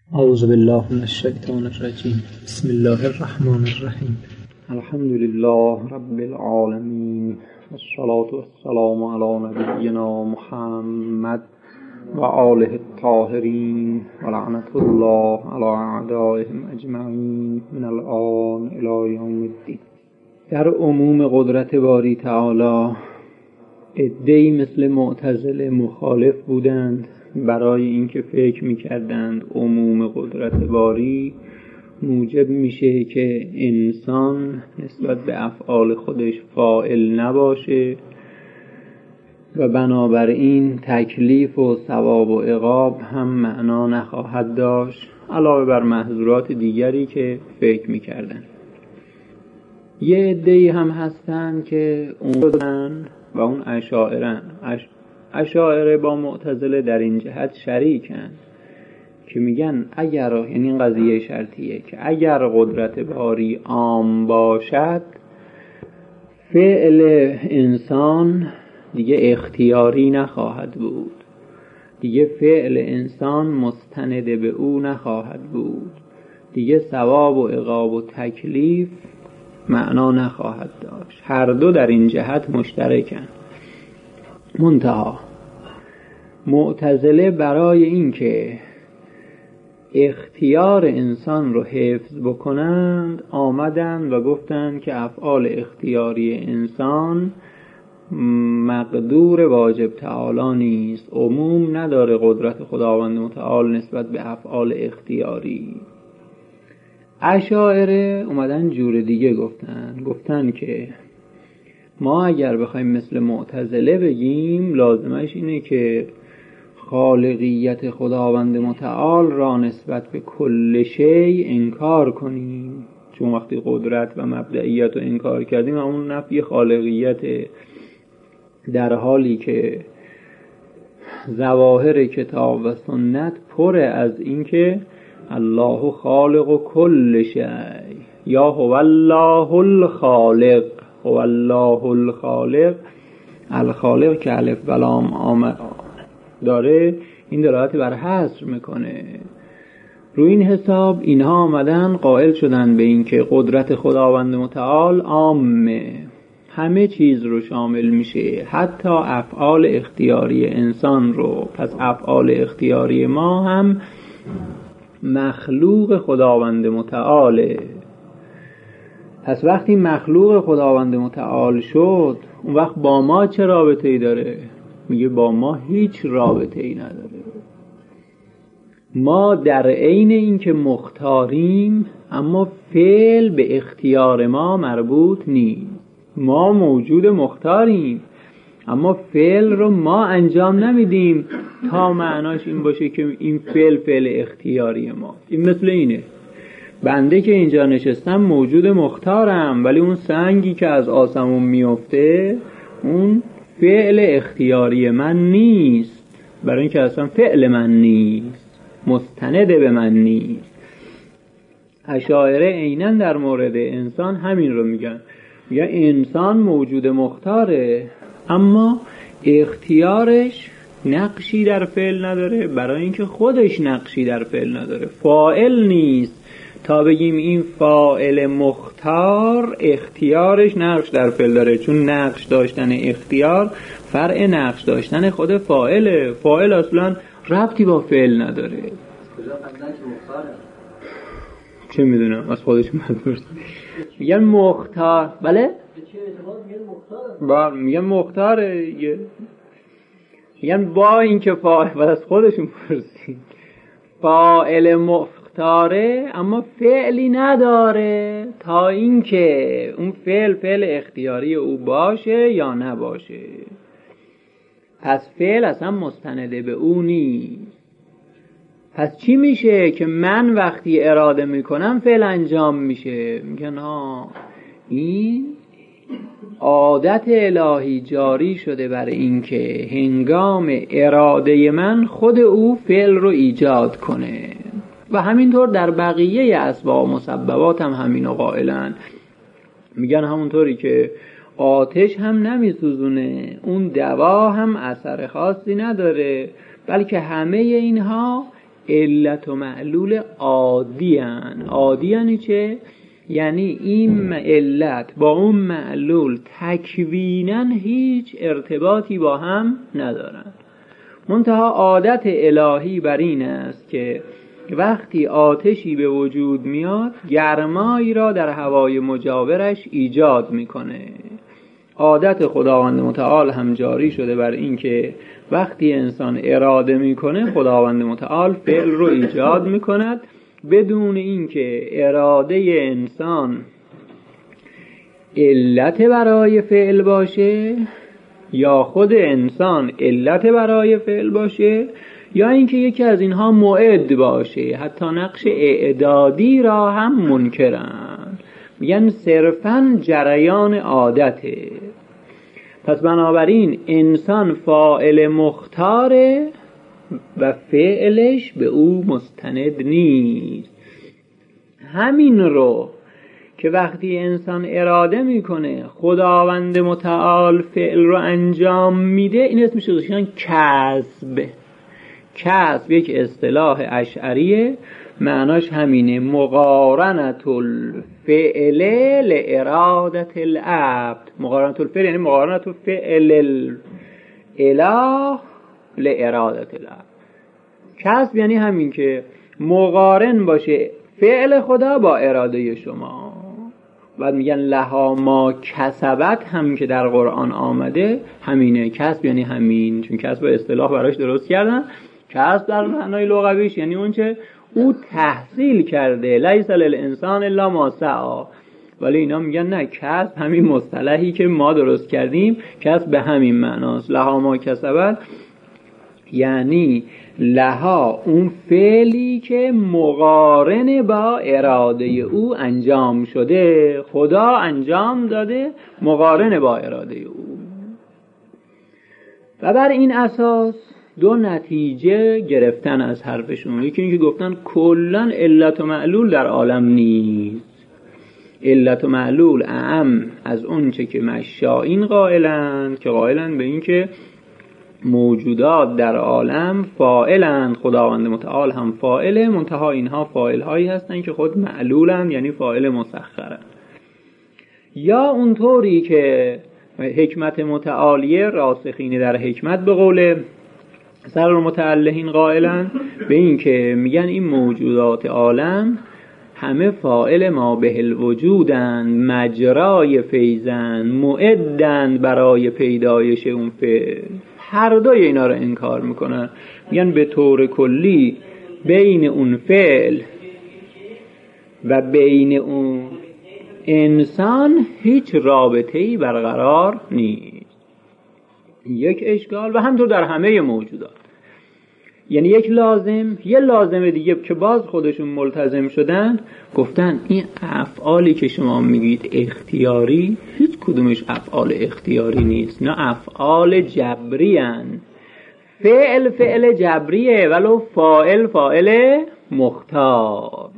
اعوذ بالله من الشیطان الرجیم. بسم الله الرحمن الرحیم. الحمد لله رب العالمین والصلاة والسلام علی نبینا محمد و آله الطاهرین و لعنت الله علی اعدائهم اجمعین من الآن الی یوم الدین. در عموم قدرت باری تعالی عده‌ای مثل معتزله مخالف بودند برای اینکه فکر می‌کردند عموم قدرت باری موجب میشه که انسان نسبت به افعال خودش فاعل نباشه و بنابراین تکلیف و ثواب و عقاب هم معنا نخواهد داشت، علاوه بر محظورات دیگری که فکر می‌کردند. یه عده‌ای هم هستن که اون اشاعره با معتزله در این جهت شریکن که میگن اگر، یعنی این قضیه شرطیه که اگر قدرت باری عام باشد فعل انسان دیگه اختیاری نخواهد بود، دیگه فعل انسان مستند به او نخواهد بود، دیگه ثواب و عقاب و تکلیف معنا نخواهد داشت. هر دو در این جهت مشترکن. منتها معتزله برای اینکه اختیار انسان رو حفظ بکنند آمدند و گفتند که افعال اختیاری انسان مقدور واجب تعالی نیست، عموم نداره قدرت خداوند متعال نسبت به افعال اختیاری. اشاعره اومدن جور دیگه گفتن که ما اگر بخوایم مثل معتزله بگیم لازمش اینه که خالقیت خداوند متعال را نسبت به کل شی انکار کنیم، چون وقتی قدرت و مبدئیت رو انکار کردیم اون نفی خالقیت، در حالی که ظواهر کتاب و سنت پر از این که الله خالق کل شی یا هو الله الخالق، هو الله الخالق. الخالق که الف و لام داره این دلالت بر حصر میکنه. روی این حساب اینها آمدن قائل شدن به این که قدرت خداوند متعال عامه، همه چیز رو شامل میشه، حتی افعال اختیاری انسان رو. پس افعال اختیاری ما هم مخلوق خداوند متعاله. پس وقتی مخلوق خداوند متعال شد اون وقت با ما چه رابطه‌ای داره؟ میگه با ما هیچ رابطه‌ای نداره. ما در عین این که مختاریم اما فعل به اختیار ما مربوط نیست. ما موجود مختاریم اما فعل رو ما انجام نمیدیم تا معناش این باشه که این فعل اختیاری ما. این مثل اینه بنده که اینجا نشستم موجود مختارم، ولی اون سنگی که از آسمون میفته اون فعل اختیاری من نیست، برای اینکه اصلا فعل من نیست، مستند به من نیست. اشاعره عیناً در مورد انسان همین رو میگن انسان موجود مختاره اما اختیارش نقشی در فعل نداره، برای اینکه خودش نقشی در فعل نداره، فاعل نیست تا بگیم این فاعل مختار اختیارش نقش در فعل داره، چون نقش داشتن اختیار فرع نقش داشتن خود فاعله. فاعل اصلا ربطی با فعل نداره. چه میدونم از خودش مدرس میگن مختار. بله میگن مختاره، میگن با این که فاعل از خودشون پرسید فاعل مختاره اما فعلی نداره تا اینکه اون فعل اختیاری او باشه یا نباشه. پس فعل اصلا مستند به او نیست. پس چی میشه که من وقتی اراده میکنم فعل انجام میشه؟ میگن این عادت الهی جاری شده برای این که هنگام اراده من خود او فعل رو ایجاد کنه و همینطور در بقیه اسباب و مسببات هم همینو قائلن. میگن همونطوری که آتش هم نمیسوزونه اون دوا هم اثر خاصی نداره، بلکه همه اینها علت و معلول عادیان. عادی یعنی چه؟ یعنی این علت با اون معلول تکویناً هیچ ارتباطی با هم ندارن. منتها عادت الهی بر این است که وقتی آتشی به وجود میاد گرمایی را در هوای مجاورش ایجاد میکنه. عادت خداوند متعال هم جاری شده بر این که وقتی انسان اراده میکنه خداوند متعال فعل رو ایجاد میکند بدون اینکه اراده انسان علت برای فعل باشه یا خود انسان علت برای فعل باشه یا اینکه یکی از اینها معد باشه. حتی نقش اعدادی را هم منکرن، میگن صرفاً جریان عادته. پس بنابراین انسان فاعل مختاره و فعلش به او مستند نیست. همین رو که وقتی انسان اراده میکنه خداوند متعال فعل رو انجام میده، این اسمش گذاشتن کسب. کسب یک اصطلاح اشعریه، معناش همینه، مقارنت الفعل لارادت العبد. مقارنت الفعل یعنی مقارنت فعل الاله لارادت العبد. کسب یعنی همین که مقارن باشه فعل خدا با اراده شما. بعد میگن لها ما کسبت هم که در قرآن آمده همینه. کسب یعنی همین، چون کسب اصطلاح براش درست کردن. کسب در معنای لغویش یعنی اون چه او تحصیل کرده، لیس للانسان الا ما سعی. ولی اینا میگن نه، کسب همین مصطلحی که ما درست کردیم، کسب به همین معناست. لها ما کسبت یعنی لها اون فعلی که مقارن با اراده او انجام شده، خدا انجام داده مقارن با اراده او. و بر این اساس دو نتیجه گرفتن از حرفشون. یکی این که گفتن کلن علت و معلول در عالم نیست، علت و معلول اعم از اون چه که مشائین قائلند، که قائلند به این که موجودات در عالم فاعلند، خداوند متعال هم فاعله، منتها اینها فاعل هایی هستند که خود معلولند، یعنی فاعل مسخرند. یا اونطوری که حکمت متعالیه راسخین در حکمت به قول سر متعلهین قائلند به این که میگن این موجودات عالم همه فاعل ما به الوجودند، مجرای فیضند، معدند برای پیدایش اون فعل. هر دوی اینا رو انکار میکنن، میگن به طور کلی بین اون فعل و بین اون انسان هیچ رابطه‌ای برقرار نیست. یک اشکال. و همطور در همه موجودات، یعنی یک لازم، یه لازم دیگه که باز خودشون ملتزم شدن، گفتن این افعالی که شما میگید اختیاری، هیچ کدومش افعال اختیاری نیست، نه افعال جبری هن. فعل جبریه ولو فاعل مختار.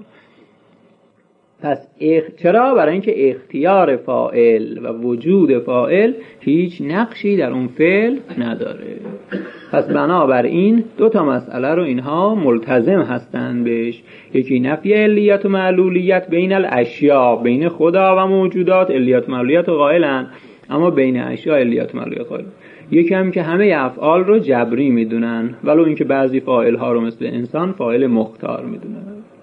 پس چرا؟ برای اینکه اختیار فاعل و وجود فاعل هیچ نقشی در اون فعل نداره. پس بنابراین دو تا مسئله رو اینها ملتزم هستند بهش. یکی نفی علیت و معلولیت بین الاشیاء، بین خدا و موجودات علیت و معلولیت قائلن، اما بین اشیاء علیت و معلولیت قائلن. یکی هم که همه افعال رو جبری میدونن، ولو اینکه بعضی فاعل ها رو مثل انسان فاعل مختار میدونن.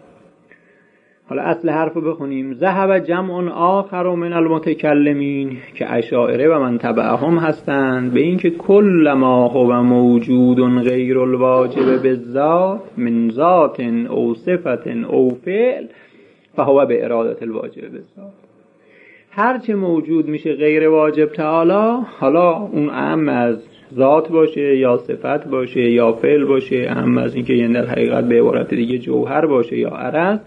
حالا اصل حرف رو بخونیم. ذهب جمع آخر من المتکلمین که اشاعره و من تبعهم هستند به این که کل ما هو موجود غیر الواجب بالذات من ذات او صفت او فعل فهو به ارادت الواجب بالذات. هرچه موجود میشه غیر واجب تعالی، حالا اون اعم از ذات باشه یا صفت باشه یا فعل باشه، اعم از اینکه یعنی در حقیقت به عبارت دیگه جوهر باشه یا عرض،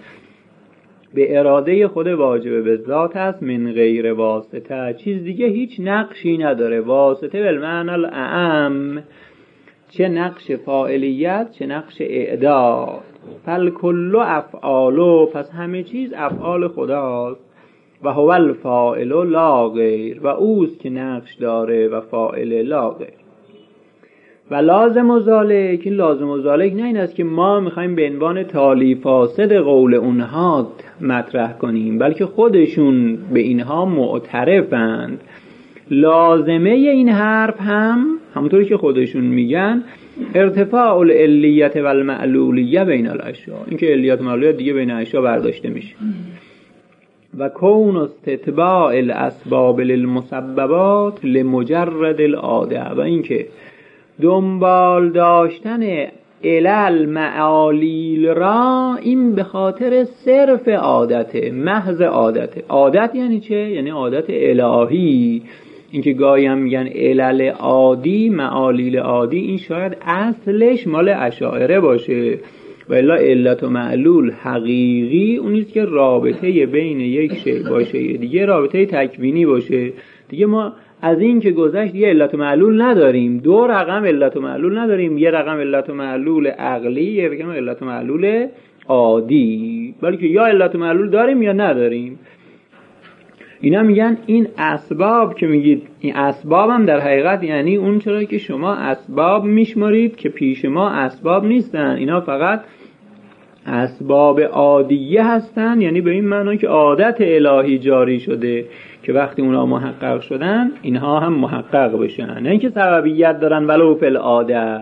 به اراده خود واجب به ذات هست، من غیر واسطه، چیز دیگه هیچ نقشی نداره. واسطه بالمعنی الاعم، چه نقش فاعلیت چه نقش اعداد. فالکل افعالو، پس همه چیز افعال خداست. و هو الفاعل لا غیر، و اوست که نقش داره و فاعل لا غیر. و لازم و ذالک، این لازم و ذالک نه این است که ما میخوایم به عنوان تالی فاسد قول اونها مطرح کنیم، بلکه خودشون به اینها معترفند. لازمه این حرف هم همونطوری که خودشون میگن ارتفاع العلیت و المعلولیه بین الاشیاء، این که علیت و معلولیت دیگه بین اشیاء برداشته میشه. و کون استتباع الاسباب للمسببات لمجرد العاده، و این که دنبال داشتن علل معالیل را این به خاطر صرف عادته، محض عادته. عادت یعنی چه؟ یعنی عادت الهی. اینکه گاهی هم میگن علل عادی، معالیل عادی، این شاید اصلش مال اشاعره باشه، و الا علت و معلول حقیقی اونیست که رابطه بین یک شی باشه دیگه رابطه تکوینی باشه. دیگه ما از این که گذشت یه علت و معلول نداریم، دو رقم علت و معلول نداریم، یه رقم علت و معلول عقلی، یه رقم علت و معلول عادی، بلکه یا علت و معلول داریم یا نداریم. اینا میگن این اسباب که میگید، این اسباب هم در حقیقت یعنی اون چرا که شما اسباب میشمارید که پیش ما اسباب نیستن، اینا فقط اسباب عادیه هستن، یعنی به این معنی که عادت الهی جاری شده که وقتی اونا محقق شدن اینها هم محقق بشن، نه اینکه سببیت دارن ولو فی العاده.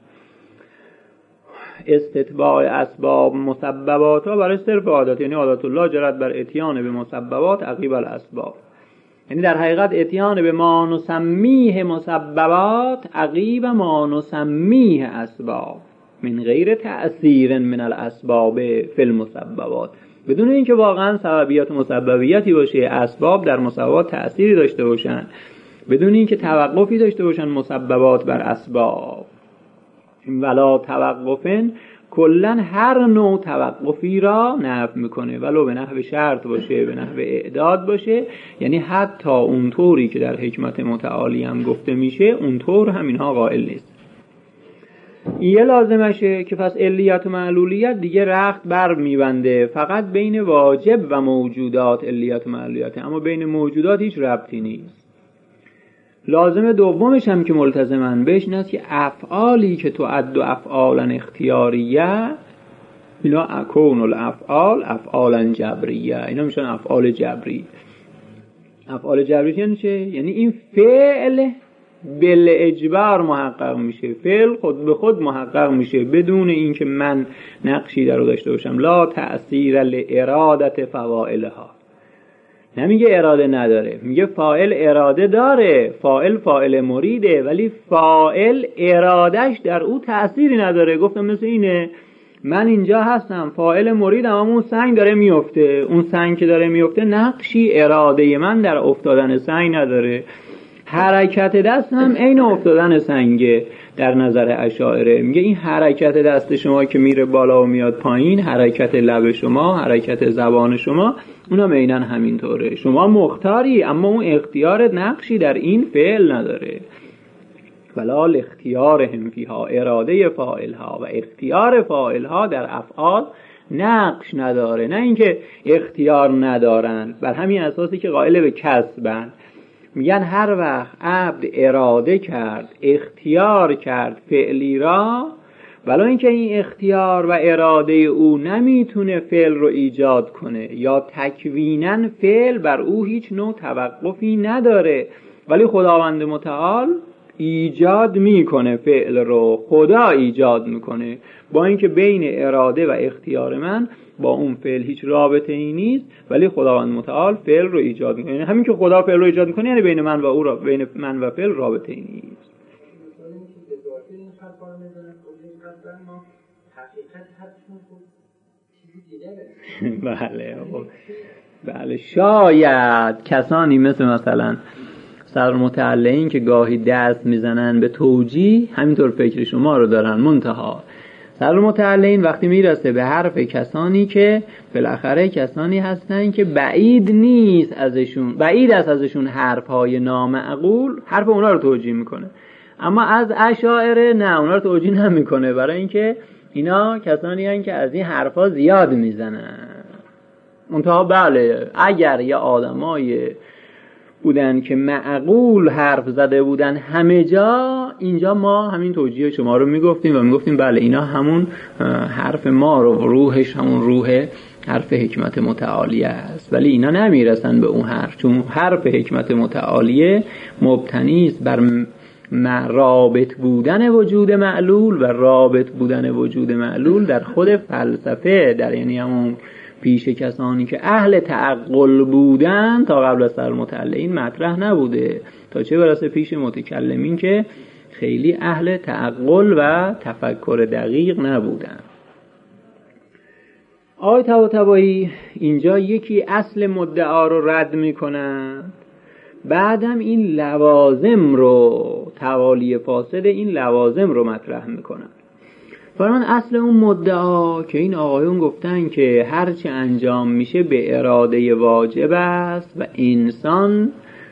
استتباع اسباب مسببات ها برای صرف عادت، یعنی عادت الله جرت بر اتیان به مسببات عقیب الاسباب، یعنی در حقیقت اتیان به ما نسمیه مسببات عقیب ما نسمیه اسباب من غیر تأثیر من الاسباب فی المسببات، بدون اینکه واقعا سببیت و مسببیتی باشه، اسباب در مسببات تأثیری داشته باشن، بدون اینکه توقفی داشته باشن مسببات بر اسباب. ولا توقفن کلن هر نوع توقفی را نفی میکنه، ولو به نحو شرط باشه، به نحو اعداد باشه، یعنی حتی اونطوری که در حکمت متعالی هم گفته میشه اونطور هم اینها قائل نیست. یه لازمشه که پس علیت و معلولیت دیگه رخت بر میبنده، فقط بین واجب و موجودات علیت و معلولیت، اما بین موجودات هیچ ربطی نیست. لازم دومش هم که ملتزمن بهش این است که افعالی که تعد افعالا اختیاریه، اینا کون الافعال افعالا جبریه، اینا میشن افعال جبری. افعال جبری یعنی چه؟ یعنی این فعل بالاجبار محقق میشه، فعل خود به خود محقق میشه بدون اینکه من نقشی در رو داشته باشم. لا تأثیر لارادت فواعلها، نمیگه اراده نداره، میگه فاعل اراده داره، فاعل مریده، ولی فاعل ارادش در او تأثیری نداره. گفتم مثل اینه من اینجا هستم فاعل مریدم، اما اون سنگ داره میفته، اون سنگ که داره میفته نقشی اراده من در افتادن سنگ نداره. حرکت دست هم عین افتادن سنگه در نظر اشاعره. میگه این حرکت دست شما که میره بالا و میاد پایین، حرکت لب شما، حرکت زبان شما، اونا عیناً همینطوره. شما مختاری، اما اون اختیار نقشی در این فعل نداره. ولا الاختیارهم فیها، اراده فاعلها و اختیار فاعلها در افعال نقش نداره، نه اینکه اختیار ندارن. بر همین اساسی که قائل به کسبن، میگن هر وقت عبد اراده کرد، اختیار کرد فعلی را، ولی اینکه این اختیار و اراده او نمیتونه فعل رو ایجاد کنه یا تکویناً فعل بر او هیچ نوع توقفی نداره، ولی خداوند متعال ایجاد میکنه فعل رو، خدا ایجاد میکنه، با اینکه بین اراده و اختیار من با اون فعل هیچ رابطه ای نیست، ولی خداوند متعال فعل رو ایجاد میکنه. یعنی همین که خدا فعل رو ایجاد میکنه، یعنی بین من و او بین من و فعل رابطه ای نیست. بله شاید کسانی مثلا سرمتعلقین که گاهی دست میزنن به توجیه همینطور فکر شما رو دارن، منتها سرمتعلقین وقتی میرسه به حرف کسانی که بالاخره کسانی هستن که بعید نیست ازشون، بعید است ازشون حرفهای نامعقول، حرف اونا رو توجیه میکنه، اما از اشاعره نه، اونا رو توجیه نمیکنه، برای اینکه اینا کسانی هستن که از این حرفا زیاد میزنن. منتها بله اگر یه آدمای بودن که معقول حرف زده بودن همه جا، اینجا ما همین توجیه شما رو میگفتیم و میگفتیم بله اینا همون حرف ما رو، روحش همون روح حرف حکمت متعالیه است، ولی اینا نمیرسن به اون حرف، چون حرف حکمت متعالیه مبتنی است بر رابط بودن وجود معلول و رابط بودن وجود معلول در خود فلسفه، در یعنی همون پیش کسانی که اهل تعقل بودن تا قبل از سر متعلقین مطرح نبوده، تا چه برسه پیش متکلمین که خیلی اهل تعقل و تفکر دقیق نبودن. آقای طباطبایی اینجا یکی اصل مدعا رو رد میکنن، بعدم این لوازم رو، توالی فاسد این لوازم رو مطرح میکنن. فرمان اصل اون مدعا که این آقایون گفتن که هرچی انجام میشه به اراده واجب است و انسان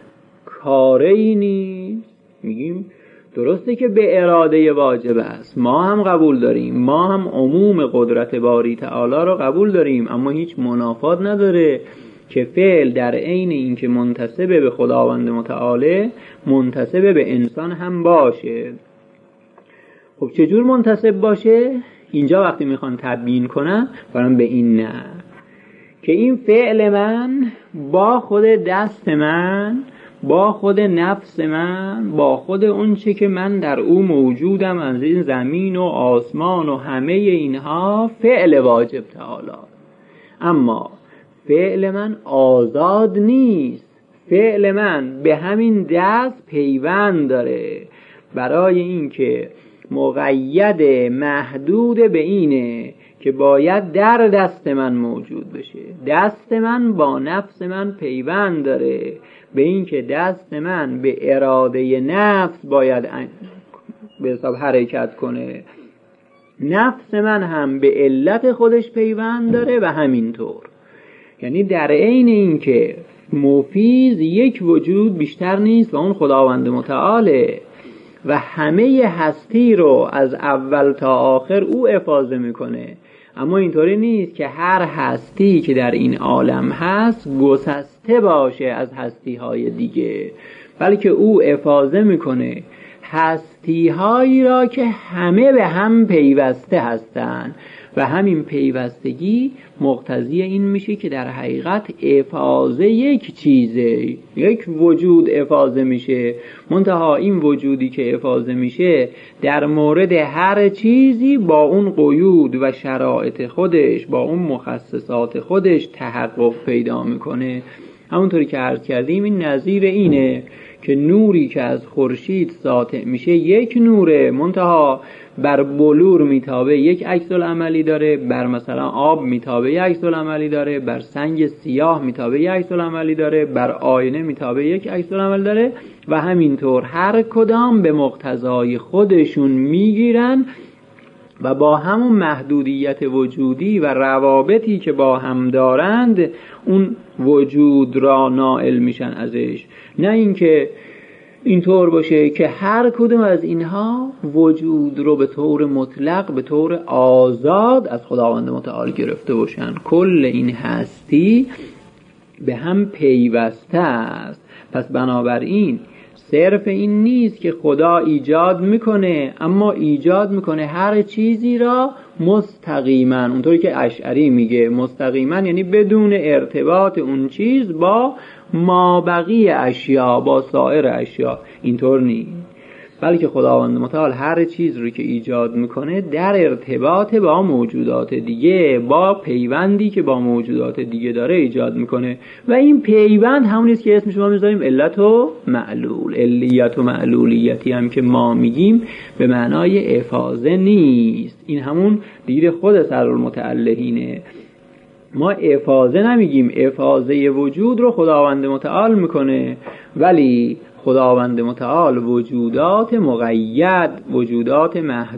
کاری نیست، میگیم درسته که به اراده واجب است، ما هم قبول داریم، ما هم عموم قدرت باری تعالی رو قبول داریم، اما هیچ منافات نداره که فعل در عین این که منتسب به خداوند متعالی منتسب به انسان هم باشه. خب چجور منتسب باشه؟ اینجا وقتی میخوان تبیین کنن برام به این نه که این فعل من با خود دست من، با خود نفس من، با خود اون چه که من در او موجودم از این زمین و آسمان و همه اینها فعل واجب تعالی، اما فعل من آزاد نیست، فعل من به همین دست پیوند داره، برای این که مقید محدود به اینه که باید در دست من موجود بشه، دست من با نفس من پیوند داره به این که دست من به اراده نفس باید به حساب حرکت کنه، نفس من هم به علت خودش پیوند داره و همینطور. یعنی در عین این که مفیز یک وجود بیشتر نیست و اون خداوند متعاله و همه هستی رو از اول تا آخر او افاضه میکنه، اما اینطوری نیست که هر هستی که در این عالم هست گسسته باشه از هستی های دیگه، بلکه او افاضه میکنه هستی هایی را که همه به هم پیوسته هستند و همین پیوستگی مقتضی این میشه که در حقیقت افاضه یک چیزه، یک وجود افاضه میشه، منتها این وجودی که افاضه میشه در مورد هر چیزی با اون قیود و شرایط خودش، با اون مخصصات خودش تحقق پیدا میکنه. همونطوری که عرض کردیم این نظیر اینه که نوری که از خورشید ساطع میشه یک نوره، منتها بر بلور میتابه یک عکس العملی داره، بر مثلا آب میتابه یک عکس العملی داره، بر سنگ سیاه میتابه یک عکس العملی داره، بر آینه میتابه یک عکس العمل داره و همینطور هر کدام به مقتضای خودشون میگیرن و با همون محدودیت وجودی و روابطی که با هم دارند اون وجود را نائل میشن ازش. نه اینکه اینطور باشه که هر کدوم از اینها وجود رو به طور مطلق، به طور آزاد از خداوند متعال گرفته باشن. کل این هستی به هم پیوسته است. پس بنابراین صرف این نیست که خدا ایجاد میکنه، اما ایجاد میکنه هر چیزی را مستقیما، اونطوری که اشعری میگه مستقیما یعنی بدون ارتباط اون چیز با مابقی اشیا، با سایر اشیا. اینطور نیست، بلکه خداوند متعال هر چیز رو که ایجاد میکنه در ارتباط با موجودات دیگه، با پیوندی که با موجودات دیگه داره ایجاد میکنه و این پیوند همونیست که اسمش ما میذاریم علت و معلول. علیت و معلولیتی هم که ما میگیم به معنای افاضه نیست، این همون دید خود سرالمتعلقینه. ما افاضه نمیگیم، افاضه وجود رو خداوند متعال میکنه، ولی خداوند متعال وجودات مقید، وجودات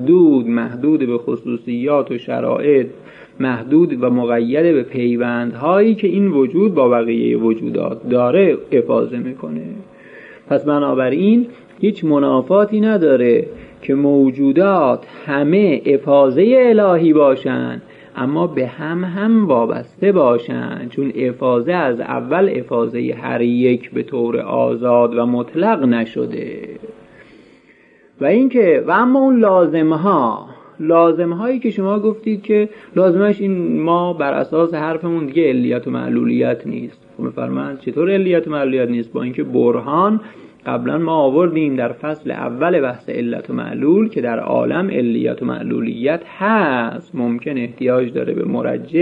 محدود به خصوصیات و شرایط، محدود و مقید به پیوندهایی که این وجود با بقیه وجودات داره افاضه میکنه. پس بنابراین هیچ منافاتی نداره که موجودات همه افاضه الهی باشن، اما به هم وابسته باشند، چون افاضه از اول افاضه هر یک به طور آزاد و مطلق نشده. و اینکه و اما اون لازمهایی که شما گفتید که لازمش این ما بر اساس حرفمون دیگه علیت و معلولیت نیست. خب فرمان چطور علیت و معلولیت نیست؟ با اینکه برهان قبلا ما آوردیم در فصل اول بحث علت و معلول که در عالم علیت و معلولیت هست، ممکن احتیاج داره به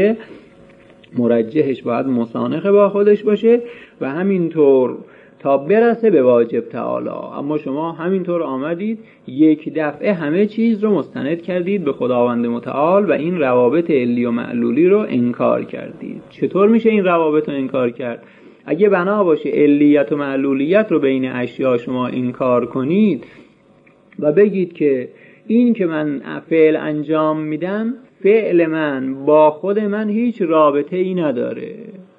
مرجحش باید مسانخ با خودش باشه و همینطور تا برسه به واجب تعالی. اما شما همینطور آمدید یک دفعه همه چیز رو مستند کردید به خداوند متعال و این روابط علی و معلولی رو انکار کردید. چطور میشه این روابط رو انکار کرد؟ اگه بنا باشه علیت و معلولیت رو بین اشیا شما انکار کنید و بگید که این که من فعل انجام میدم، فعل من با خود من هیچ رابطه ای نداره،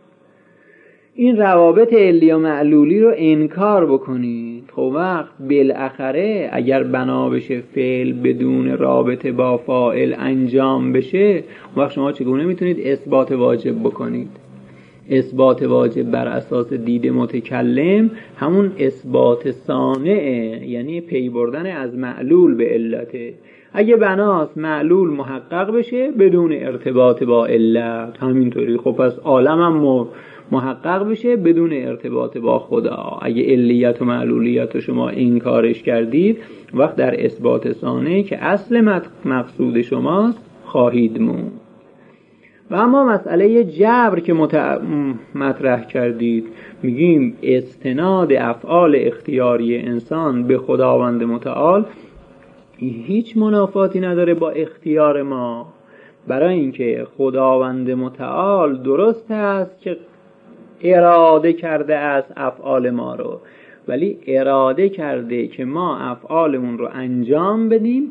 این روابط علی و معلولی رو انکار بکنید، خب وقت بالاخره اگر بنا بشه فعل بدون رابطه با فاعل انجام بشه، وقت شما چگونه میتونید اثبات واجب بکنید؟ اثبات واجب بر اساس دید متکلم همون اثبات صانعه، یعنی پی بردن از معلول به علته. اگه بناست معلول محقق بشه بدون ارتباط با علت، همینطوری خب پس عالم هم محقق بشه بدون ارتباط با خدا. اگه علیت و معلولیت رو شما انکارش کردید، وقت در اثبات ثانیه که اصل مقصود شماست خواهید موند. و اما مسئله جبر که مطرح کردید، میگیم استناد افعال اختیاری انسان به خداوند متعال هیچ منافاتی نداره با اختیار ما، برای اینکه خداوند متعال درست است که اراده کرده از افعال ما رو، ولی اراده کرده که ما افعالمون رو انجام بدیم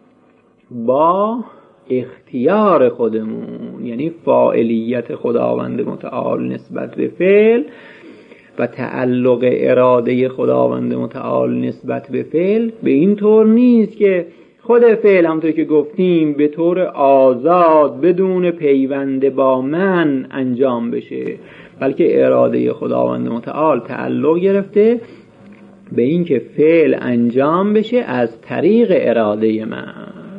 با اختیار خودمون، یعنی فاعلیت خداوند متعال نسبت به فعل و تعلق اراده خداوند متعال نسبت به فعل به این طور نیست که خود فعل همونطور که گفتیم به طور آزاد بدون پیوند با من انجام بشه، بلکه اراده خداوند متعال تعلق گرفته به این که فعل انجام بشه از طریق اراده من.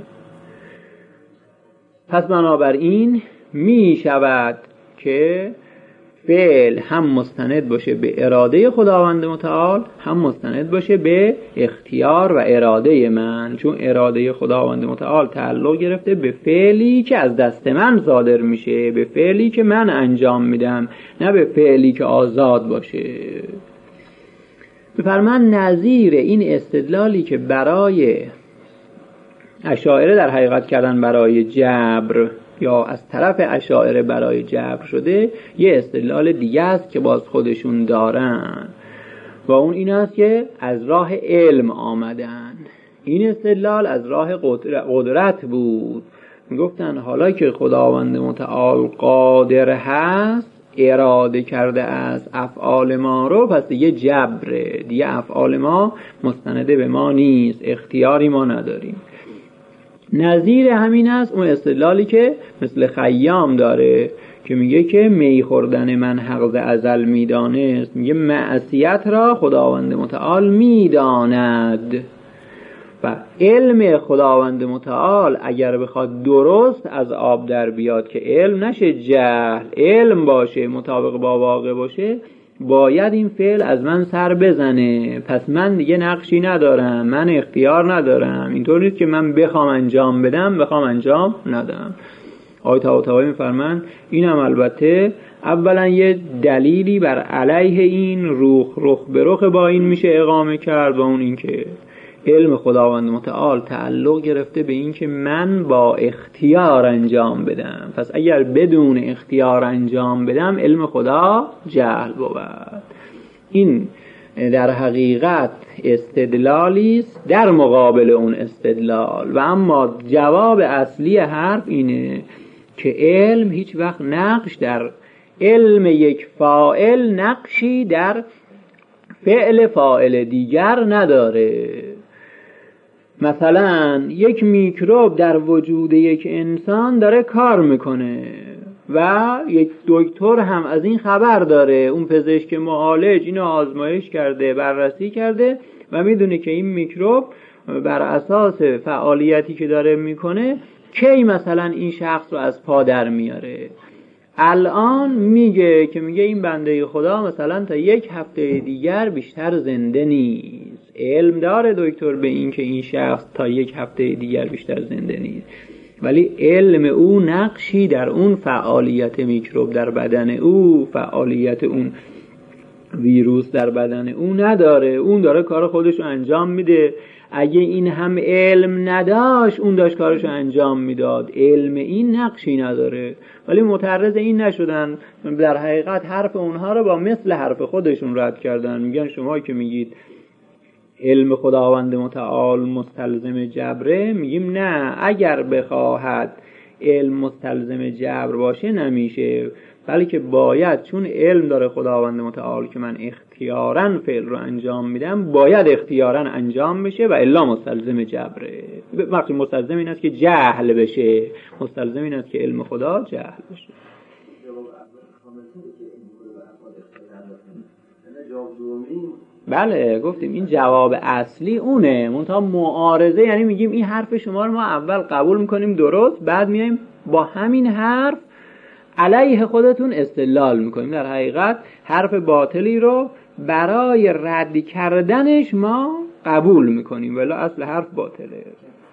پس بنابراین می شود که فعل هم مستند باشه به اراده خداوند متعال، هم مستند باشه به اختیار و اراده من، چون اراده خداوند متعال تعلق گرفته به فعلی که از دست من صادر میشه، به فعلی که من انجام میدم، نه به فعلی که آزاد باشه. بفرمان نظیر این استدلالی که برای اشاعره در حقیقت کردن برای جبر یا از طرف اشاعره برای جبر شده، یه استدلال دیگه است که باز خودشون دارن و اون این است که از راه علم آمدن. این استدلال از راه قدرت بود. میگفتن حالا که خداوند متعال قادر هست اراده کرده از افعال ما رو، پس دیگه جبره، دیگه افعال ما مستنده به ما نیست، اختیاری ما نداریم. نظیر همین است اون استدلالی که مثل خیام داره که میگه که می خوردن من حق ز ازل میدانست، میگه معصیت را خداوند متعال میداند و علم خداوند متعال اگر بخواد درست از آب در بیاد که علم نشه جهل، علم باشه مطابق با واقع باشه، باید این فعل از من سر بزنه، پس من دیگه نقشی ندارم، من اختیار ندارم، اینطور نیست که من بخوام انجام بدم بخوام انجام ندم. آقای طباطبایی میفرمان اینم البته اولا یه دلیلی بر علیه این رخ به رخ با این میشه اقامه کرد، و اون این که علم خداوند متعال تعلق گرفته به این که من با اختیار انجام بدم، پس اگر بدون اختیار انجام بدم علم خدا جهل بود. این در حقیقت استدلالی است در مقابل اون استدلال، و اما جواب اصلی حرف اینه که علم هیچ وقت نقش در علم یک فاعل نقشی در فعل فاعل دیگر نداره. مثلا یک میکروب در وجود یک انسان داره کار میکنه و یک دکتر هم از این خبر داره، اون پزشک معالج اینو آزمایش کرده، بررسی کرده و میدونه که این میکروب بر اساس فعالیتی که داره میکنه کی مثلا این شخص رو از پا در میاره. الان میگه این بنده خدا مثلا تا 1 هفته دیگر بیشتر زنده نیست. علم داره دکتر به این که این شخص تا 1 هفته دیگر بیشتر زنده نیست، ولی علم او نقشی در اون فعالیت میکروب در بدن او، فعالیت اون ویروس در بدن او نداره. اون داره کار خودش رو انجام میده. اگه این هم علم نداشت اون داشت کارشو انجام میداد. علم این نقشی نداره، ولی معترض این نشدن، در حقیقت حرف اونها رو با مثل حرف خودشون رد کردن. میگن شما که میگید علم خداوند متعال مستلزم جبره، میگیم نه، اگر بخواهد علم مستلزم جبر باشه نمیشه، بلکه باید، چون علم داره خداوند متعال که من اختیاراً فعل رو انجام میدم، باید اختیاراً انجام بشه و الا مستلزم جبره. وقتی مستلزم این است که جهل بشه، مستلزم این است که علم خدا جهل بشه. بله گفتیم این جواب اصلی اونه، منتها معارضه یعنی میگیم این حرف شما رو ما اول قبول میکنیم درست، بعد میایم با همین حرف علیه خودتون استدلال میکنیم. در حقیقت حرف باطلی رو برای رد کردنش ما قبول میکنیم، ولی اصل حرف باطله.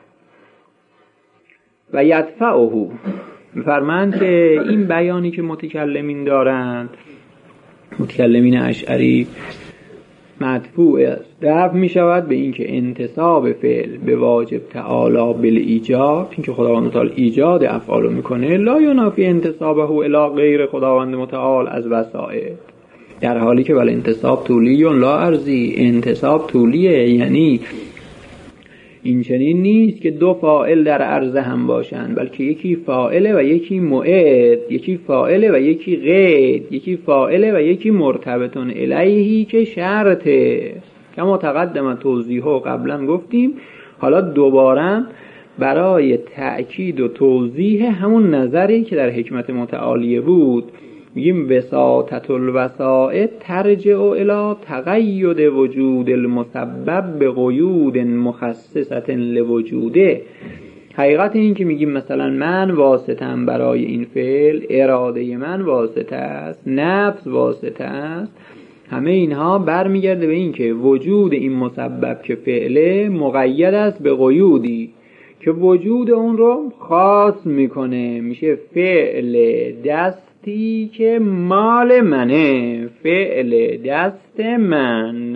و یدفعه، میفرمایند که این بیانی که متکلمین دارند، متکلمین اشعری، مدفوع است، دفع می شود به این که انتصاب فعل به واجب تعالی بالایجاد، این که خداوند متعال ایجاد افعال میکنه، لا ینافی انتصابه الی غیر خداوند متعال از وسائل، در حالی که ولی انتصاب طولی لا ارضی، انتصاب طولیه، یعنی این چنین نیست که 2 فاعل در عرض هم باشند، بلکه یکی فاعله و یکی معد، یکی فاعله و یکی قید، یکی فاعله و یکی مرتبطون الیهی که شرطه. کما تقدم توضیح و قبلا گفتیم، حالا دوباره برای تأکید و توضیح همون نظری که در حکمت متعالیه بود میگیم وساطت الوسائط ترجع الی تقید وجود المسبب به قیود مخصصة لوجوده. حقیقت این که میگیم مثلا من واسطم برای این فعل، اراده من واسطه است، نفس واسطه است، همه اینها برمیگرده به این که وجود این مسبب که فعله مقید است به قیودی که وجود اون رو خاص میکنه، میشه فعل دستی که مال منه، فعل دست من.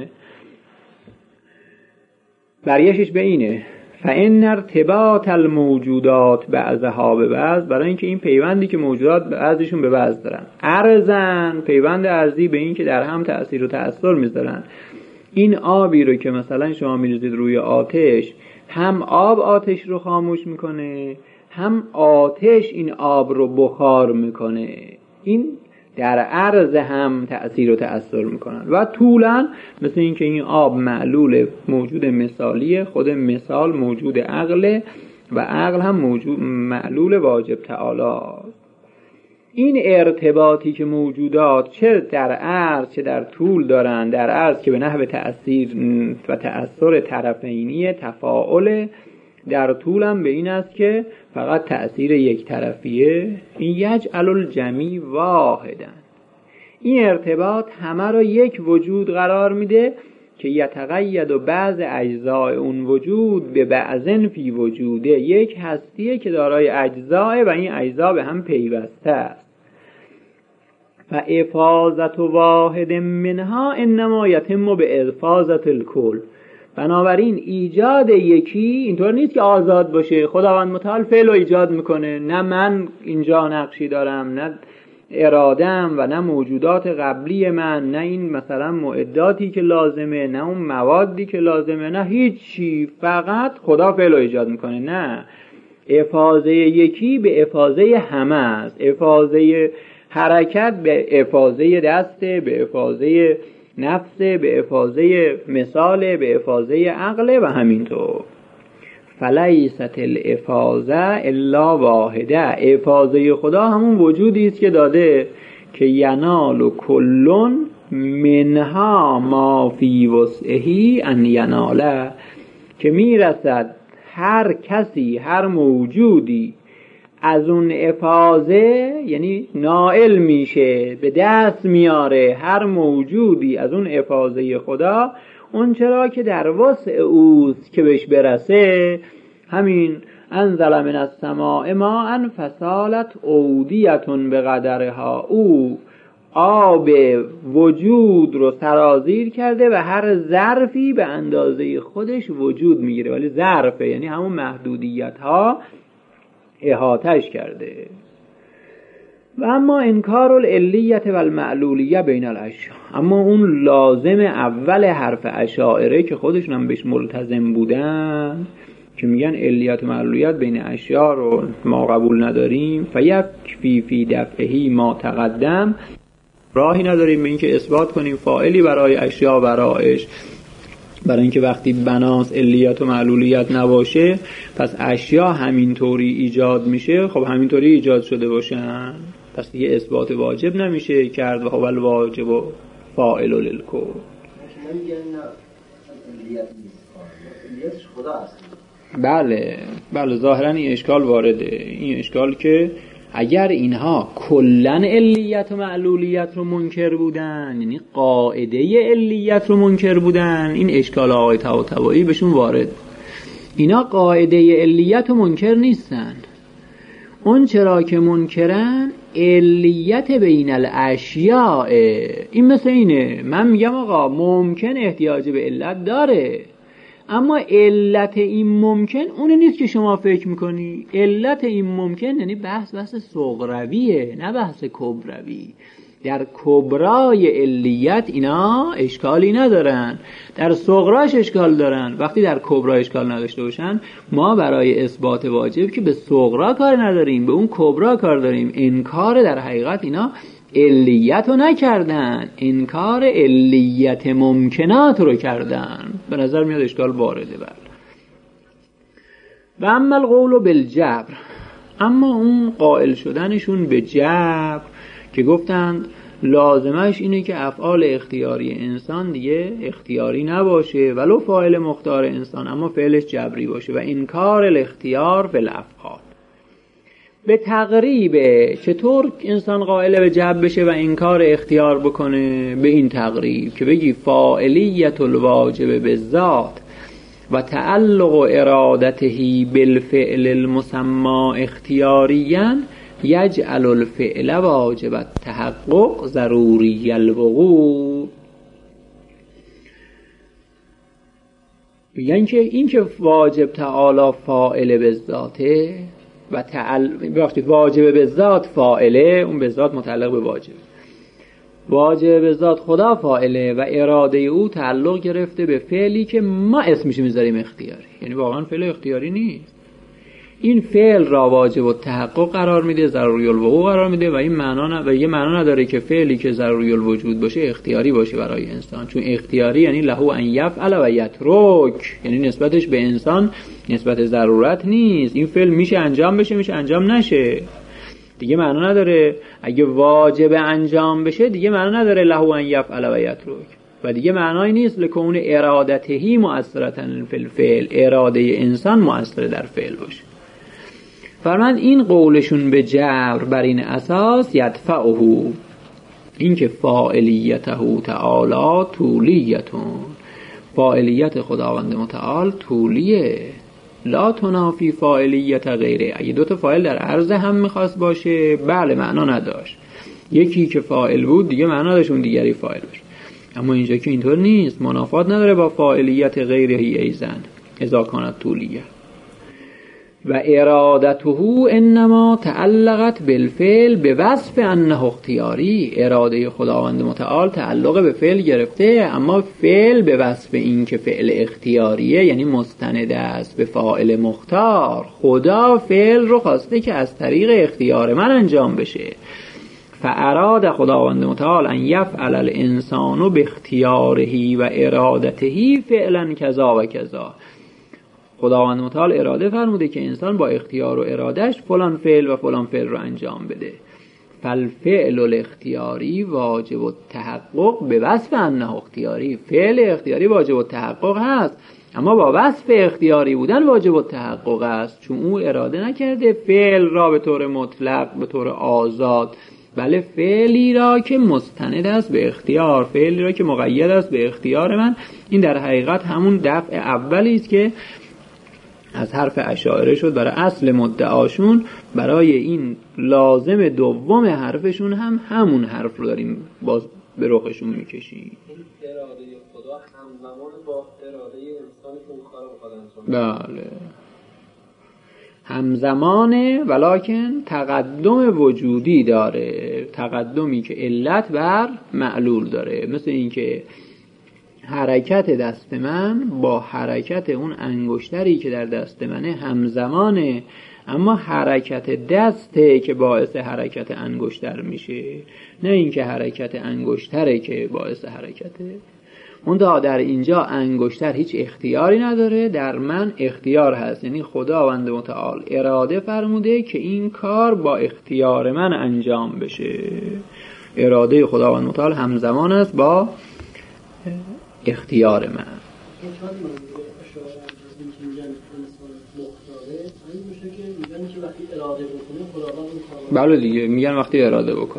بریشش به اینه فإن ارتباط الموجودات بعضها به بعض، برای اینکه این پیوندی که موجودات بعضیشون به بعض دارن، ارزن پیوند ارزی به این که در هم تأثیر و تأثیر میذارن. این آبی رو که مثلا شما میریزید روی آتش، هم آب آتش رو خاموش میکنه، هم آتش این آب رو بخار میکنه. این در عرض هم تأثیر و تأثیر میکنن و طولا مثل این که این آب معلول موجود مثالیه، خود مثال موجود عقله و عقل هم موجود معلول واجب تعالی. این ارتباطی که موجودات چه در عرض چه در طول دارن، در عرض که به نحو تأثیر و تأثیر طرفینی تفاعل، در طول هم به این است که فقط تأثیر یک طرفیه. این یجعل الجمیع واحدا، این ارتباط همه رو یک وجود قرار میده که یتقید و بعض اجزای اون وجود به بعضن فی وجوده، یک هستیه که دارای اجزای و این اجزا به هم پیوسته است. و افاظت واحد منها انما یتم به افاظت الکل. بنابراین ایجاد یکی اینطور نیست که آزاد باشه، خداوند متعال فعل رو ایجاد میکنه، نه من اینجا نقشی دارم، نه ارادم و نه موجودات قبلی من، نه این مثلا معداتی که لازمه، نه اون موادی که لازمه، نه هیچی، فقط خدا فعل رو ایجاد میکنه. نه، افاظه یکی به افاظه همه است، افاظه حرکت به افاظه دسته، به افاظه نفسه، به افاظه مثاله، به افاظه عقله و همینطور. فلیست الافاظه الا واحده. افاظه خدا همون وجودی است که داده که ینال کلون منها ما فی وسعه ان یناله، که میرسد هر کسی، هر موجودی از اون افاظه، یعنی نائل میشه، به دست میاره هر موجودی از اون افاظه خدا اون چرا که در وسع اوست که بهش برسه. همین انزل من السماء ماء فسالت اودیة بقدرها، او آب وجود رو سرازیر کرده و هر ظرفی به اندازه خودش وجود میگیره، ولی ظرفه یعنی همون محدودیت ها احاطه‌اش کرده. و اما انکار العلیت و المعلولیه بین الاشیاء، اما اون لازم اول حرف اشاعره که خودشون هم بهش ملتزم بودن که میگن علیت و معلولیت بین اشیاء رو ما قبول نداریم، فیکفی فی دفعه ما تقدم، راهی نداریم به اینکه اثبات کنیم فاعلی برای اشیاء برایش، برای اینکه وقتی بناس علیت و معلولیت نباشه پس اشیاء همینطوری ایجاد میشه. خب همینطوری ایجاد شده باشن پس دیگه اثبات واجب نمیشه کرد و خب الواجب و فاعل للکون. بله ظاهرا این اشکال وارده، این اشکال که اگر اینها کلن علیت و معلولیت رو منکر بودن، یعنی قاعده علیت رو منکر بودن، این اشکال آقای طباطبایی بهشون وارد. اینا قاعده علیت رو منکر نیستن، اون چرا که منکرن علیت بین الاشیاء. این مثل اینه من میگم آقا ممکن احتیاج به علت داره، اما علت این ممکن اونه نیست که شما فکر میکنی. علت این ممکن یعنی بحث صغرویه نه بحث کبروی. در کبرای علیت اینا اشکالی ندارن، در صغراش اشکال دارن. وقتی در کبرا اشکال نداشته باشن ما برای اثبات واجب که به صغرا کار نداریم، به اون کبرا کار داریم. انکار در حقیقت اینا علیت رو نکردن، انکار علیت ممکنات رو کردن. به نظر میاد اشکال وارده. و اما القول بالجبر، اما اون قائل شدنشون به جبر که گفتند لازمش اینه که افعال اختیاری انسان دیگه اختیاری نباشه ولو فاعل مختار انسان، اما فعلش جبری باشه. و انکار الاختیار فی الافعال، به تقریب چطور انسان قائل به جبر بشه و انکار اختیار بکنه؟ به این تقریب که بگی فاعلیت الواجب بالذات و تعلق ارادته بالفعل المسمى اختیاریا یجعل الفعل واجب التحقق ضروری الوقوع. یعنی که این که واجب تعالی فاعل به ذاته و واجب به ذات فاعله، اون به ذات متعلق به واجب، واجب به ذات خدا فاعله و اراده او تعلق گرفته به فعلی که ما اسمش میذاریم اختیاری، یعنی واقعا فعل اختیاری نیست. این فعل را واجب التحقق قرار میده، ضروری الوقوع قرار میده و این معنا نداره که فعلی که ضروری الوجود باشه اختیاری باشه برای انسان، چون اختیاری یعنی له ان یفعل و یترک، یعنی نسبتش به انسان نسبت ضرورت نیست. این فعل میشه انجام بشه میشه انجام نشه، دیگه معنا نداره. اگه واجب انجام بشه دیگه معنا نداره له ان یفعل و یترک، و دیگه معنایی نیست لکون ارادته مؤثرةً فی الفعل، اراده انسان مؤثر در فعل باشه. فرمان این قولشون به جبر بر این اساس یدفعه، این که فاعلیته تعالی طولیتون، فاعلیت خداوند متعال طولیه، لا تنافی فاعلیت غیره. اگه دوتا فاعل در عرض هم میخواست باشه بله معنا نداشت، یکی که فاعل بود دیگه معنا داشت اون دیگری فاعل باشه، اما اینجا که اینطور نیست، منافات نداره با فاعلیت غیره ایزن اذا کانت طولیه. و ارادته انما تعلقت بالفعل به وصف انه اختیاری، اراده خداوند متعال تعلق به فعل گرفته، اما فعل به وصف این که فعل اختیاریه یعنی مستند است به فاعل مختار. خدا فعل رو خواسته که از طریق اختیار من انجام بشه. فاراد خداوند متعال ان یفعل الانسان باختیاره و ارادته فعلا کذا و کذا. خداوند متعال اراده فرموده که انسان با اختیار و ارادهش فلان فعل و فلان فعل رو انجام بده. فالفعل الاختیاری واجب التحقق به وصف انه اختیاری. فعل اختیاری واجب التحقق هست، اما با وصف اختیاری بودن واجب التحقق است، چون او اراده نکرده فعل را به طور مطلق، به طور آزاد، بله فعلی را که مستند است به اختیار، فعلی را که مقید است به اختیار من. این در حقیقت همون دفع اولی است که از حرف اشاعره شد برای اصل مدعاشون. برای این لازم دوم حرفشون هم همون حرف رو داریم باز به رخشون میکشیم. اراده خدا همزمان با اراده انسانی که اون کارو بخواد انجام بده. بله همزمانه، ولکن تقدم وجودی داره، تقدمی که علت بر معلول داره. مثل این که حرکت دست من با حرکت اون انگشتری که در دست منه همزمانه، اما حرکت دسته که باعث حرکت انگشتر میشه، نه این که حرکت انگشتره که باعث حرکته. منتها در اینجا انگشتر هیچ اختیاری نداره، در من اختیار هست. یعنی خداوند متعال اراده فرموده که این کار با اختیار من انجام بشه. اراده خداوند متعال همزمان است با اختیار من. بله دیگه میگن وقتی اراده بکنه.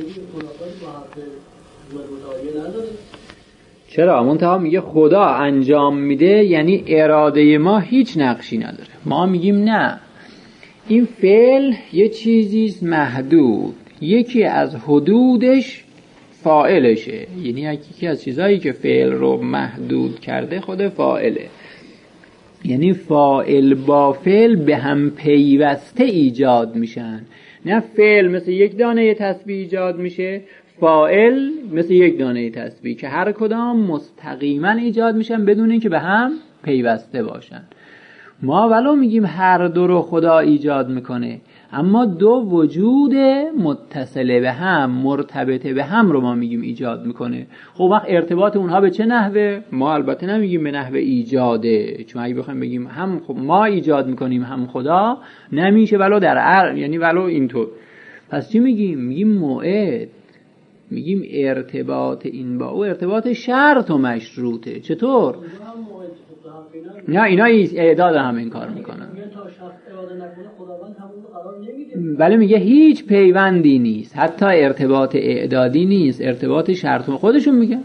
چرا؟ منتها میگه خدا انجام میده، یعنی اراده ما هیچ نقشی نداره. ما میگیم نه، این فعل یه چیزیست محدود، یکی از حدودش فاعلشه. یعنی یکی از چیزایی که فعل رو محدود کرده خود فاعله. یعنی فاعل با فعل به هم پیوسته ایجاد میشن، نه فعل مثل یک دانه تسبیح ایجاد میشه، فاعل مثل یک دانه تسبیح که هر کدام مستقیما ایجاد میشن بدون اینکه به هم پیوسته باشن. ما ولو میگیم هر دو رو خدا ایجاد میکنه، اما دو وجود متصله به هم، مرتبطه به هم رو ما میگیم ایجاد میکنه. خب وقت ارتباط اونها به چه نحوه؟ ما البته نمیگیم به نحوه ایجاده، چون اگه بخوایم بگیم هم خب ما ایجاد میکنیم هم خدا، نمیشه ولو در یعنی ولو اینطور. پس چی میگیم؟ میگیم موعد، میگیم ارتباط این با او ارتباط شرط و مشروطه. چطور؟ نه اینا اعداد هم این کار میکنن. ولی میگه هیچ پیوندی نیست، حتی ارتباط اعدادی نیست، ارتباط شرط. خودشون میگن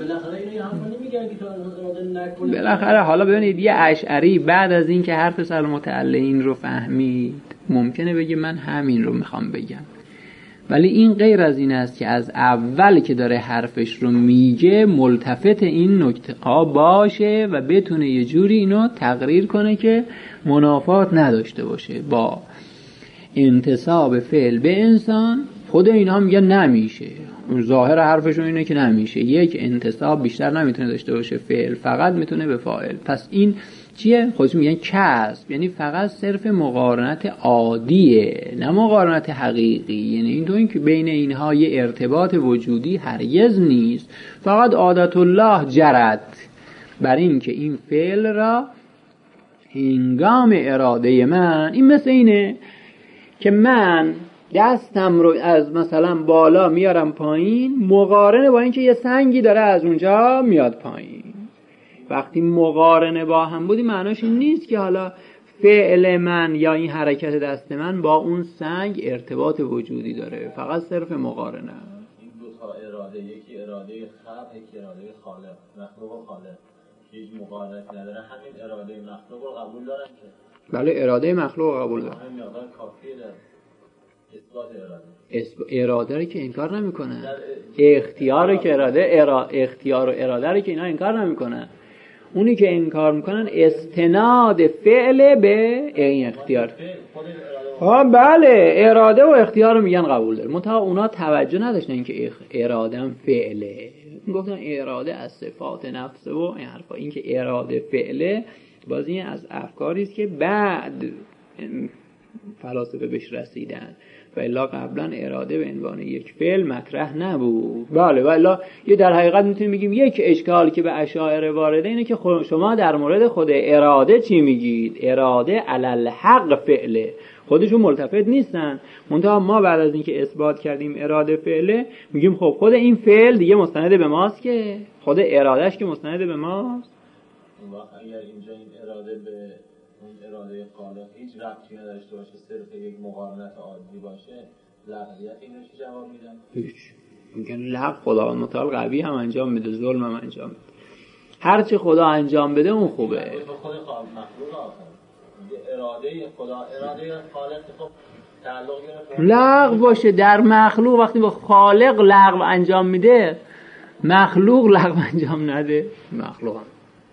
بالاخره. حالا ببینید یه اشعری بعد از این که حرف سر متعلقین رو فهمید ممکنه بگه من همین رو میخوام بگم، ولی این غیر از این است که از اول که داره حرفش رو میگه ملتفت این نکته ها باشه و بتونه یه جوری اینو تقریر کنه که منافات نداشته باشه با انتساب فعل به انسان. خود اینا میگن نمیشه، ظاهر حرفشون اینه که نمیشه، یک انتساب بیشتر نمیتونه داشته باشه فعل، فقط میتونه به فاعل. پس این چیه؟ خودشون میگن کسب، یعنی فقط صرف مقارنت عادیه، نه مقارنت حقیقی. یعنی این تو این که بین اینها یه ارتباط وجودی هرگز نیست، فقط عادت الله جرت بر این که این فعل را هنگام اراده من، این مثل اینه که من دستم رو از مثلا بالا میارم پایین، مقارنه با این که یه سنگی داره از اونجا میاد پایین. وقتی مقارنه با هم بودی معناش این نیست که حالا فعل من یا این حرکت دست من با اون سنگ ارتباط وجودی داره، فقط صرف مقارنه. این دو تا اراده، یکی اراده خلق، یکی اراده خالق، مخلوق و خالق، هیچ مقارنت نداره. همین اراده مخلوق رو قبول دارن که بله اراده مخلوق رو قبول دارن، همین مقدار کافیه در اثبات اراده. اراده رو که انکار نمیکنن، اختیار رو که اختیار و اراده رو که اینا انکار نمیکنن. اونی که انکار میکنن استناد فعل به این اختیار. بله اراده و اختیار رو میگن قبول داره، منتها اونا توجه نداشتن اینکه اراده فعله. گفتن اراده از صفات نفس و این حرفا. این که اراده فعله باز این از افکاری است که بعد فلاسفه بهش رسیدن و الا قبلا اراده به عنوان یک فعل مطرح نبود. بله، و الا یه در حقیقت میتونیم بگیم یک اشکال که به اشاعره وارده اینه که شما در مورد خود اراده چی میگید؟ اراده علی الحق فعله، خودشون ملتفت نیستن. منتها ما بعد از اینکه اثبات کردیم اراده فعله، میگیم خب خود این فعل دیگه مستند به ماست، که خود ارادهش که مستند به ماست. اگر اینجا این اراده به اون اراده خالق هیچ ربطی نداشته باشه، صرف یک مقارنت عادی باشه، لغویت اینو چی جواب میدن؟ هیچ. ممکن لغو خدا متعال قوی هم انجام میده، ظلم هم انجام میده، هر چی خدا انجام بده اون خوبه. خود مخلوق آخر اراده خدا، اراده خالق خب تعلق لغو باشه در مخلوق، وقتی با خالق لغو انجام میده، مخلوق لغو انجام نده، مخلوق هم.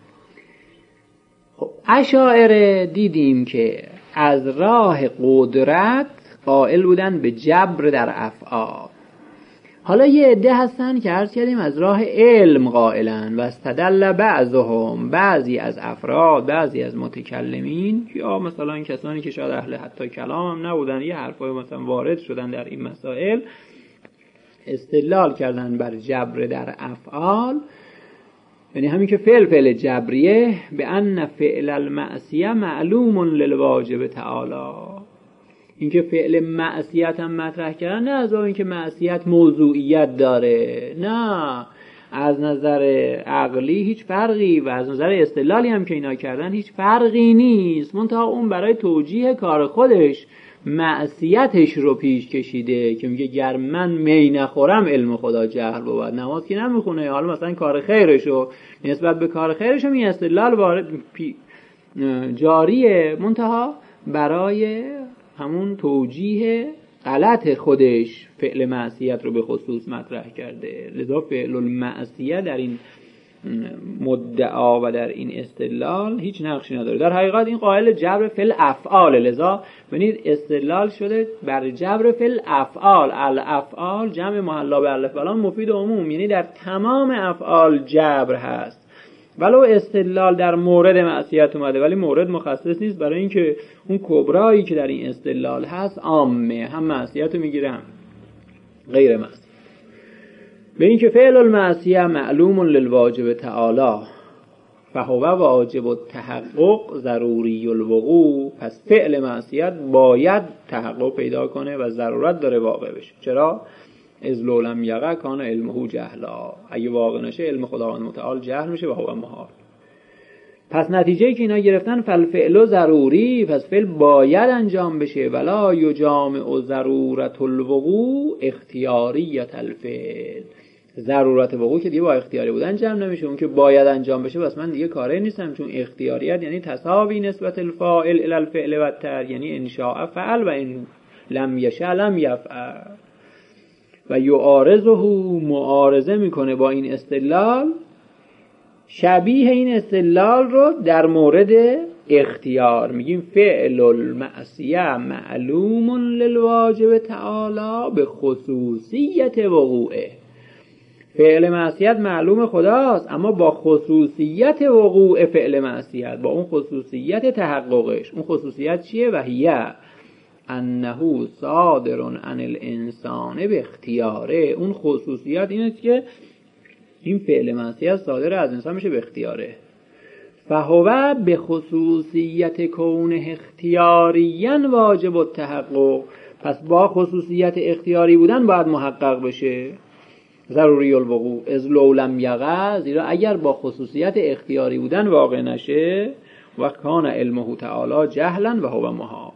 خب اشاعره دیدیم که از راه قدرت قائل بودن به جبر در افعال. حالا یه عده هستن که عرض کردیم از راه علم قائلن و استدل بعضهم، بعضی از افراد، بعضی از متکلمین، یا مثلا کسانی که شاید اهل حتی کلام هم نبودن، یه حرفای مثلا وارد شدن در این مسائل، استدلال کردن بر جبر در افعال، یعنی همین که فعل جبریه، به ان فعل المعصیه معلوم للواجب تعالی. این که فعل معصیت هم مطرح کردن، نه از این که معصیت موضوعیت داره، نه از نظر عقلی هیچ فرقی و از نظر استدلالی هم که اینا کردن هیچ فرقی نیست، منتها اون برای توجیه کار خودش معصیتش رو پیش کشیده که میگه گر من می نخورم علم خدا جهل بود، نماز که نمیخونه، حالا مثلا کار خیرشو نسبت به کار خیرشو می استدلال وارد جاریه، منتها برای همون توجیه غلط خودش فعل معصیت رو به خصوص مطرح کرده. لذا فعل المعصیه در این مدعا و در این استدلال هیچ نقشی نداره. در حقیقت این قائل جبر فعل افعال، لذا ببینید استدلال شده بر جبر فعل افعال. الافعال جمع محلا به الف ولام مفید عموم، یعنی در تمام افعال جبر هست، ولو استدلال در مورد معصیت اومده ولی مورد مخصص نیست، برای اینکه اون کبرایی که در این استدلال هست عامه، هم معصیت رو میگیره هم غیر معصیت. به اینکه فعل المعصیه معلوم للواجب تعالی فهو واجب التحقق ضروری الوقوع، پس فعل معصیت باید تحقق پیدا کنه و ضرورت داره واقع بشه. چرا؟ از لو لم یقع کان علمه جهلا، اگه واقع نشه علم خداوند متعال جهل میشه و هو محال. پس نتیجه‌ای که اینا گرفتن فالفعل ضروری، پس فعل باید انجام بشه، ولا یجامع ضرورت الوقوع اختیاریت الفعل. ضرورت وقوع که دیگه با اختیاری بودن جمع نمیشه، اون که باید انجام بشه بس من دیگه کاری نیستم، چون اختیاریت یعنی تساوی نسبت الفاعل الی الفعل و التر، یعنی ان شاء فعل و ان لم یشاء لم یفعل. و یعارضه، معارضه میکنه با این استدلال، شبیه این استدلال رو در مورد اختیار میگیم فعل المعصیه معلوم للواجب تعالی به خصوصیت وقوعه. فعل معصیت معلوم خداست، اما با خصوصیت وقوع فعل معصیت، با اون خصوصیت تحققش. اون خصوصیت چیه؟ و هیه انه صادر عن الانسان به اختیاره. اون خصوصیت اینه که این فعل معصیت صادر از انسان میشه به اختیاره. فهو به خصوصیت کونه اختیاریاً واجب التحقق، پس با خصوصیت اختیاری بودن باید محقق بشه. ضروری الوقوع از لو لم یقع، زیرا اگر با خصوصیت اختیاری بودن واقع نشه و کان علمه تعالی جهلا و هو محال.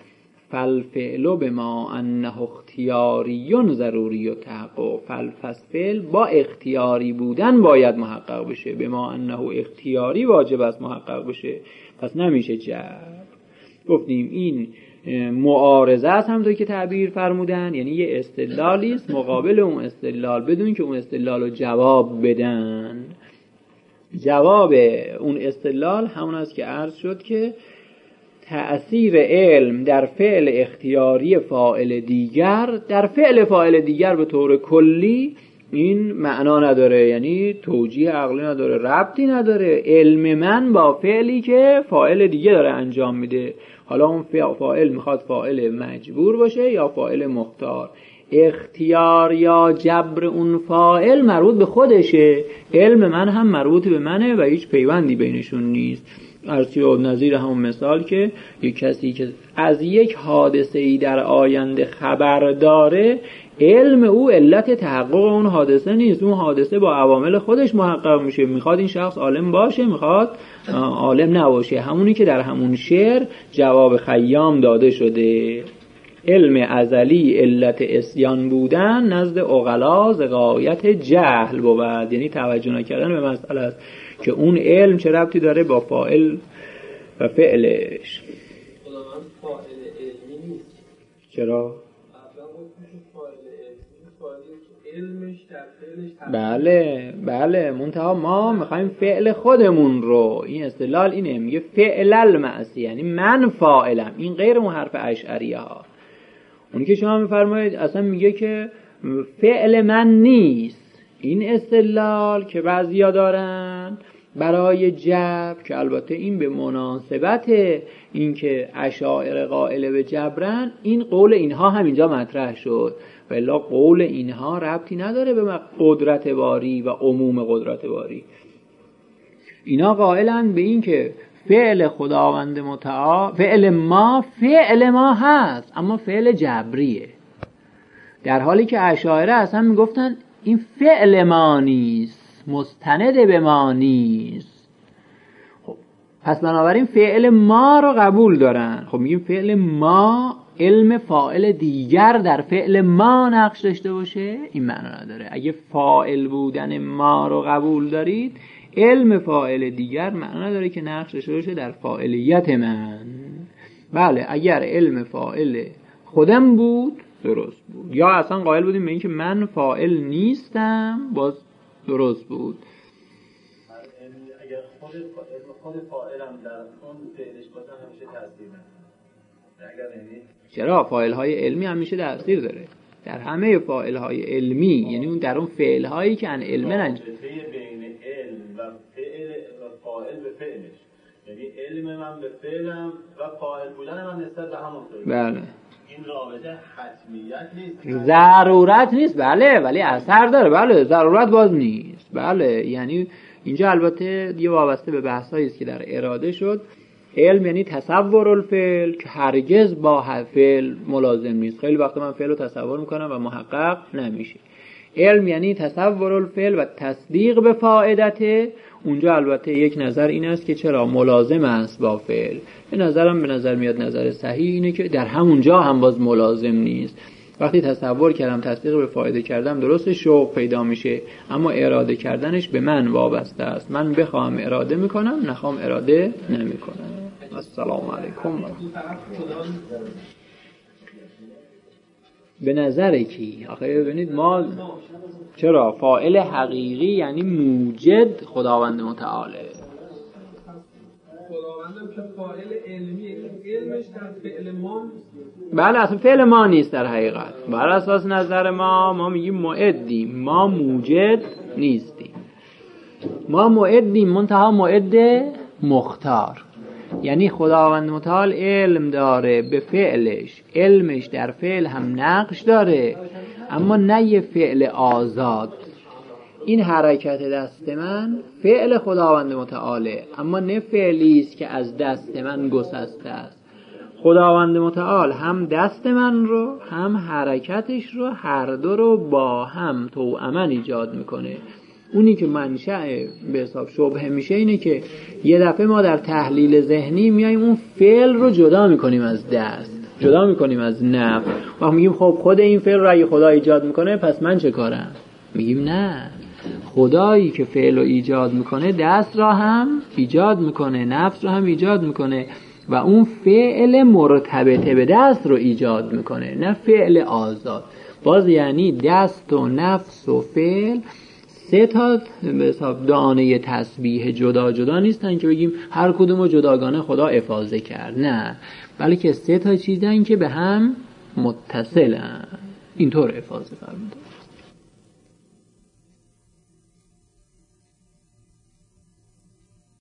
فالفعل بما انه اختیاری ضروری و تحقق، فعل با اختیاری بودن باید محقق بشه، بما انه اختیاری واجب است محقق بشه، پس نمیشه جبر. گفتیم این معارضه است همونطور که تعبیر فرمودن، یعنی یه استدلالی است مقابل اون استدلال بدون که اون استدلال رو جواب بدن. جواب اون استدلال همون است که عرض شد که تأثیر علم در فعل اختیاری فاعل دیگر، در فعل فاعل دیگر به طور کلی این معنا نداره، یعنی توجیه عقلی نداره، ربطی نداره. علم من با فعلی که فاعل دیگه داره انجام میده، حالا اون فاعل میخواد فاعل مجبور باشه یا فاعل مختار. اختیار یا جبر اون فاعل مربوط به خودشه، علم من هم مربوط به منه و هیچ پیوندی بینشون نیست. ارسیو نظیر همون مثال که یک کسی که از یک حادثه‌ای در آینده خبر داره، علم او علت تحقق اون حادثه نیست، اون حادثه با عوامل خودش محقق میشه. میخواد این شخص عالم باشه، میخواد عالم نباشه، همونی که در همون شعر جواب خیام داده شده. علم ازلی علت عصیان بودن نزد عقلا ز غایت جهل بود، یعنی توجه نکردن به مسئله است که اون علم چه ربطی داره با فاعل و فعلش. خداوند فاعل علمی نیست. چرا؟ علمش در فعلش بله منتها ما میخوایم فعل خودمون رو، این استدلال اینه، میگه فعل المعصیه، یعنی من فاعلم. این غیر اون حرف اشعریه ها. اونی که شما میفرمایید اصلا میگه که فعل من نیست. این استدلال که بعضیا دارن برای جبر، که البته این به مناسبت این که اشاعره قائل به جبرن، این قول اینها هم اینجا مطرح شد، ولی قول اینها ربطی نداره به قدرت باری و عموم قدرت باری. اینا قائلن به این که فعل خداوند متعال، فعل ما هست اما فعل جبریه، در حالی که اشاعره اصلا میگفتن این فعل ما نیست، مستند به ما نیست. خب پس بنابراین فعل ما رو قبول دارن. خب میگیم فعل ما علم فاعل دیگر در فعل ما نقش داشته باشه، این معنا نداره. اگه فاعل بودن ما رو قبول دارید، علم فاعل دیگر معنا نداره که نقش داشته باشه در فاعلیت من. بله اگر علم فاعل خودم بود درست بود، یا اصلا قائل بودیم به این که من فاعل نیستم، باز درست بود. اگر خود فاعلم در اون فعلش باشم همیشه تاثیر نداره. چرا؟ فاعل های علمی همیشه تاثیر داره در همه فاعل های علمی، یعنی اون در اون فعل هایی که ان علم انجام بین علم و فعل و فاعل به فعلش، یعنی علم من به فعلم و فاعل بودن من نسبت به همون فعل. بله این رابطه حتمیت نیست، ضرورت نیست. بله ولی اثر داره. بله ضرورت باز نیست. بله یعنی اینجا البته یه وابسته به بحثایی است که در اراده شد. علم یعنی تصور الفعل که هرگز با فعل ملازم نیست. خیلی وقت من فعل رو تصور میکنم و محقق نمیشه. علم یعنی تصور الفعل و تصدیق به فائدته. اونجا البته یک نظر این است که چرا ملازم است با فعل. به نظر میاد نظر صحیح اینه که در همونجا هم باز ملازم نیست. وقتی تصور کردم تصدیق به فایده کردم درست شوق پیدا میشه، اما اراده کردنش به من وابسته است. من بخوام اراده میکنم، نخوام اراده نمیکنم. السلام علیکم. به نظر کی؟ آخه ببینید ما چرا فاعل حقیقی یعنی موجد خداوند متعاله. خداوندم که فاعل علمیه، علمش در فعل ما. بله اصلا فعل ما نیست در حقیقت. بر اساس نظر ما میگیم معدیم، ما موجد نیستیم. ما معدیم، منتها معد مختار. یعنی خداوند متعال علم داره به فعلش، علمش در فعل هم نقش داره، اما نه یه فعل آزاد. این حرکت دست من فعل خداوند متعاله، اما نه فعلی است که از دست من گسسته است. خداوند متعال هم دست من رو هم حرکتش رو، هر دو رو با هم توأماً ایجاد میکنه. اونی که منشأ به حساب شبهه میشه اینه که یه دفعه ما در تحلیل ذهنی میایم اون فعل رو جدا میکنیم از دست، جدا میکنیم از نفع و میگیم خب خود این فعل رو اگه خدا ایجاد میکنه پس من چه کارم؟ میگیم نه، خدایی که فعل رو ایجاد میکنه دست را هم ایجاد میکنه، نفس رو هم ایجاد میکنه و اون فعل مرتبط به دست رو ایجاد میکنه، نه فعل آزاد. باز یعنی دست و نفس و فعل سه تا به حساب دانه تسبیح جدا جدا نیستن که بگیم هر کدوم رو جداگانه خدا افاضه کرد، نه، بلکه سه تا چیزن که به هم متصلن. اینطور افاضه فرموده.